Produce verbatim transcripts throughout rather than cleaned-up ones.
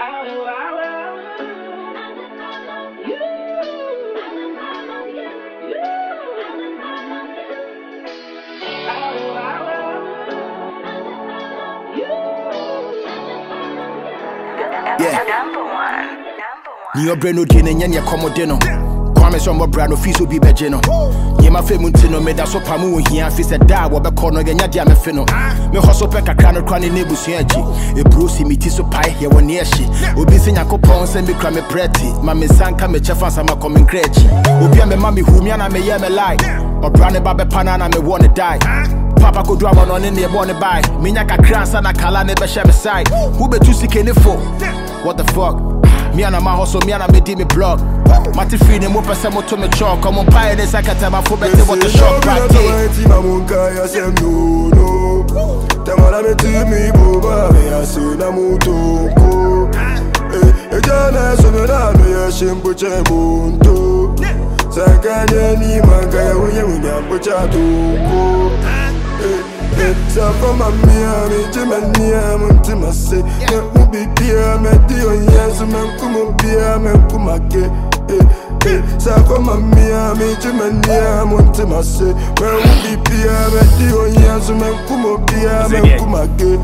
Yeah. Number one. Number one. New brand new din and yan comodino. Kwame some brand of fiso be bejeno. Yema femuntino made us up amu here and fist a da what a corner and yadia me fino. Me hustle peck a crown of cranny neighbors here. A brucey me tiso pie here one near she. Ubi sing a coupon send me cram me pretty. Mammy sanka me chefas and my coming crazy. Ubi me mammy whom yana me yam a lie. Or brand babe panana me wanna die. Papa could drama on in the morning by. Minyaka crans and a calane be share beside. Who be too sick in the for? What the fuck? Me and my hustle, me and me di me blog. Mati free ne mo pese mo to me chalk. Come on pie ne sakata ma fo bete what the shop party. Ma munka ya sem no no. Tamara me ti mi boba me asu na mutonko. Eh, ejana so me na no ya shimbo chebunto. Sakanye ni manga ya wenye munya bocha tunko. So for my me, Jimmy, I'm into my say. Let me be dear, my dear, yes, man, come up here, man, come again. So for my me, Jimmy, I'm into my say. Well, we be dear, my dear, yes, man, come up here, man, come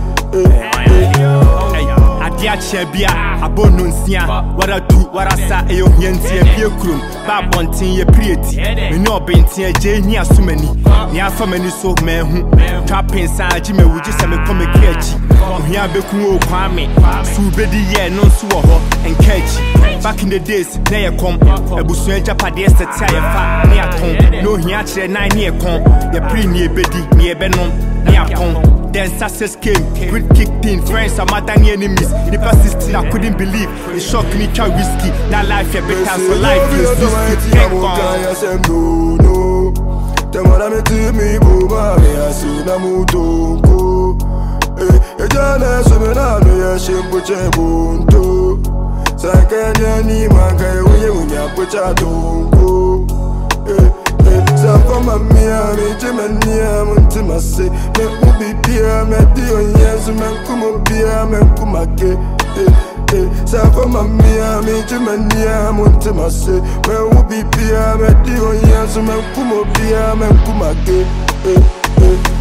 again. Adia chebia abonunsia what I do what I say e ohiantie pie krum ba bonten ye prieti me no bentin je hia so mani ni afa mani so mehu trapping sa agi me wuji se me come kiachi ohia beku o kwame su bedi ye no so wo ho enkachi back in the days na ye kom ebusu ajapade esete ye fa ni aton no hia kire nine ni ye kon ye pri ni ebedi ni ebenom ni akon. Then success came, great kicked in, friends and mad enemies. The persistent, I couldn't believe. It shocked me, try whiskey. That life, yeah, better for life. It's just a no, no. Tamara me ti mi boba, me asu na mutonko. Eh, ejana so me na no ya shimbo chebunto. Sakanya ni manga ya wenye munya bocha tunko. Eh. So for my me, I'm Jimmy, I'm into my say. Let me be dear, my dear, yes, man, come up here, man, come again. So for my me, I'm Jimmy, I'm into my say. Man, will be dear, my dear, yes, man, come up here, man, come again.